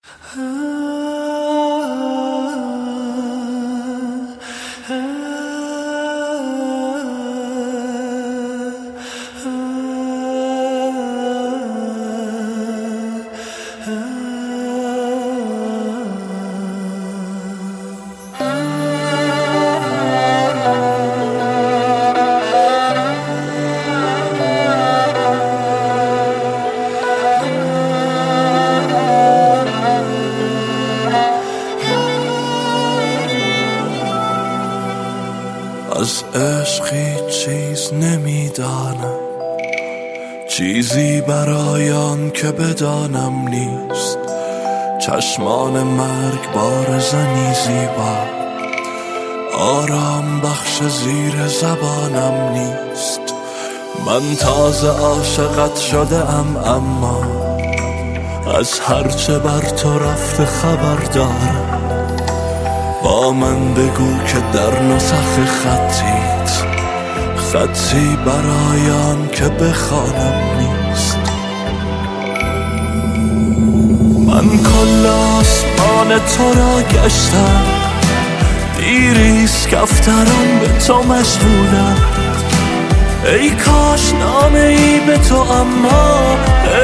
از عشق هیچ چیز نمیدانم، چیزی برای آن که بدانم نیست. چشمان مرگ بارزنی زیبا، آرام بخش زیر زبانم نیست. من تازه عاشقت شده ام، اما از هرچه بر تو رفته خبر دارم. با من بگو که در نسخ خطی برای آن که بخوانم نیست. من کل آسمان تو را گشتم، دیریست کفتران به تو مشغولم. ای کاش نامه ای به تو، اما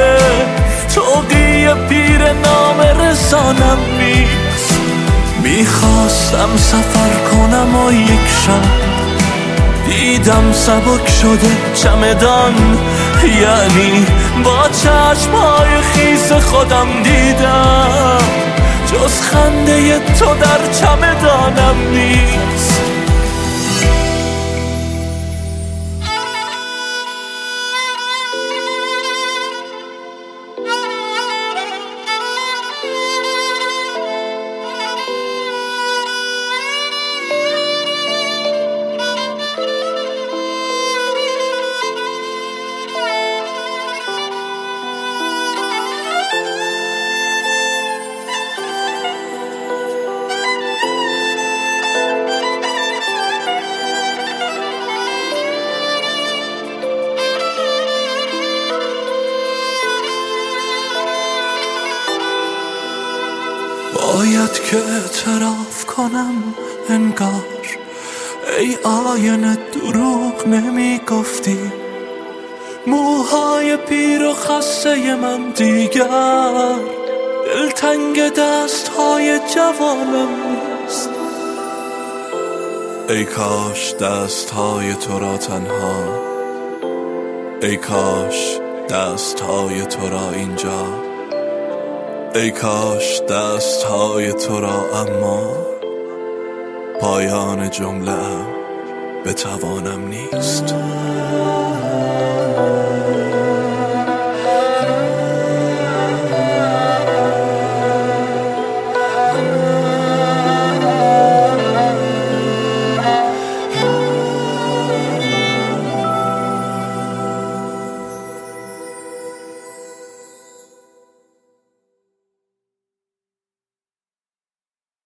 توقی پیر نامه رسانم نیست. میخواستم سفر کنم و یک شب دیدم سبک شده چمدان، یعنی با چشمهای خیس خودم دیدم جز خنده تو در چمدانم نیست. باید که اعتراف کنم انگار ای آینه دروغ نمی گفتی. موهای پیر و خسته من دیگر دلتنگ دست های جوانم نیست. ای کاش دست های تو را تنها، ای کاش دست های تو را اینجا، ای کاش دست های تو را، اما پایان جمله بتوانم نیست.